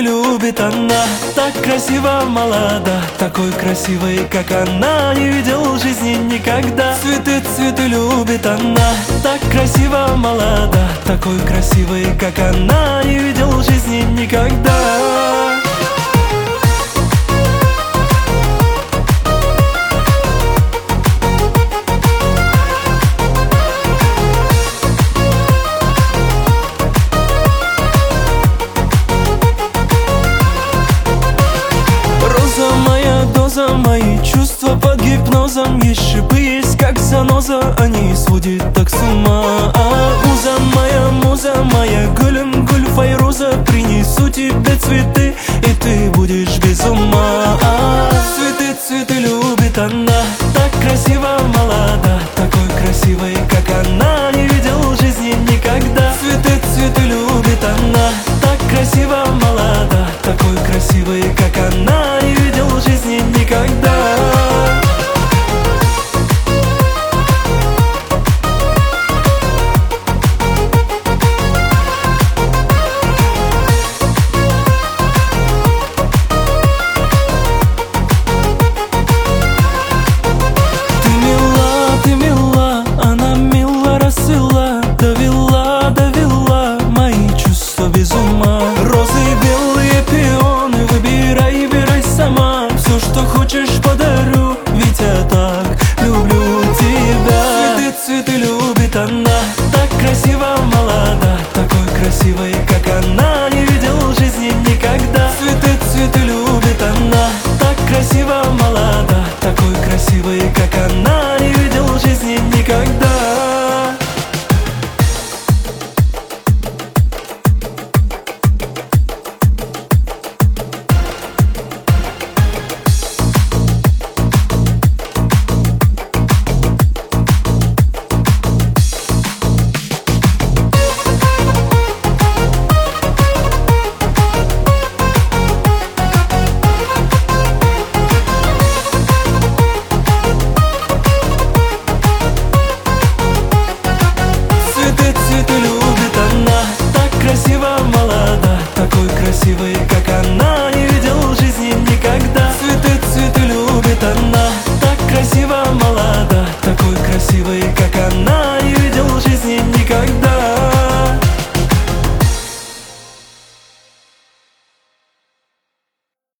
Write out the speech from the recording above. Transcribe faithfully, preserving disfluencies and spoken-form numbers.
любит она. Так красиво молода, такой красивой, как она, не видел в жизни никогда. Цветы, цветы любит она. Так красиво молода, такой красивой, как она, не видел в жизни никогда. Мои чувства под гипнозом, есть шипы, есть как заноза, они сводят так с ума. А, муза моя, муза моя, гулем гуль файруза, принесу тебе цветы.